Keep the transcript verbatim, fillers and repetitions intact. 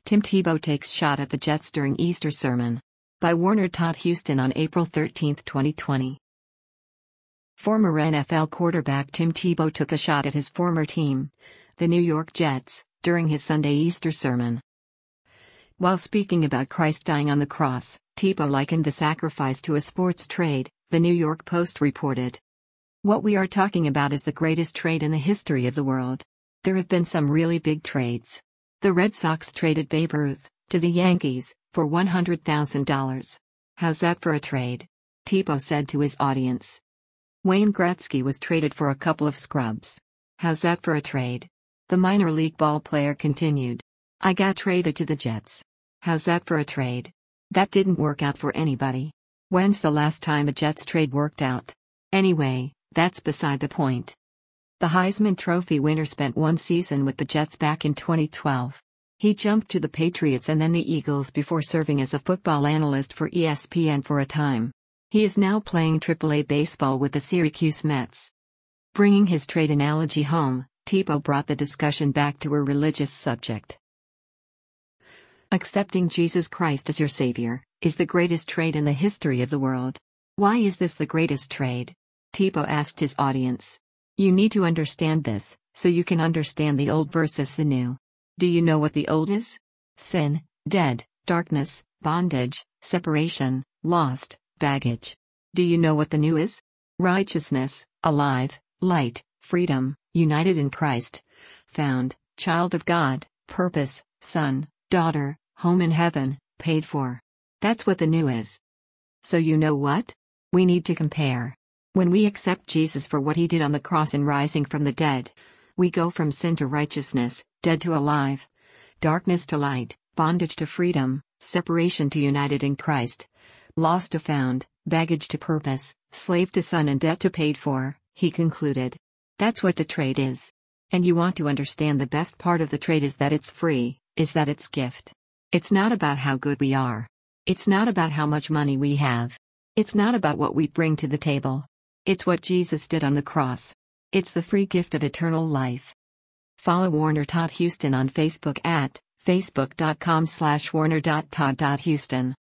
Tim Tebow takes shot at the Jets during Easter sermon. By Warner Todd Houston on April thirteenth, twenty twenty. Former N F L quarterback Tim Tebow took a shot at his former team, the New York Jets, during his Sunday Easter sermon. While speaking about Christ dying on the cross, Tebow likened the sacrifice to a sports trade, the New York Post reported. What we are talking about is the greatest trade in the history of the world. There have been some really big trades. The Red Sox traded Babe Ruth to the Yankees for one hundred thousand dollars. How's that for a trade? Tebow said to his audience. Wayne Gretzky was traded for a couple of scrubs. How's that for a trade? The minor league ball player continued. I got traded to the Jets. How's that for a trade? That didn't work out for anybody. When's the last time a Jets trade worked out? Anyway, that's beside the point. The Heisman Trophy winner spent one season with the Jets back in twenty twelve. He jumped to the Patriots and then the Eagles before serving as a football analyst for E S P N for a time. He is now playing triple A baseball with the Syracuse Mets. Bringing his trade analogy home, Tebow brought the discussion back to a religious subject. Accepting Jesus Christ as your Savior is the greatest trade in the history of the world. Why is this the greatest trade? Tebow asked his audience. You need to understand this, so you can understand the old versus the new. Do you know what the old is? Sin, dead, darkness, bondage, separation, lost, baggage. Do you know what the new is? Righteousness, alive, light, freedom, united in Christ, found, child of God, purpose, son, daughter, home in heaven, paid for. That's what the new is. So you know what? We need to compare. When we accept Jesus for what he did on the cross and rising from the dead, we go from sin to righteousness, dead to alive, darkness to light, bondage to freedom, separation to united in Christ, lost to found, baggage to purpose, slave to son and debt to paid for, he concluded. That's what the trade is. And you want to understand the best part of the trade is that it's free, is that it's gift. It's not about how good we are. It's not about how much money we have. It's not about what we bring to the table. It's what Jesus did on the cross. It's the free gift of eternal life. Follow Warner Todd Houston on Facebook at facebook dot com slash warner dot todd dot houston.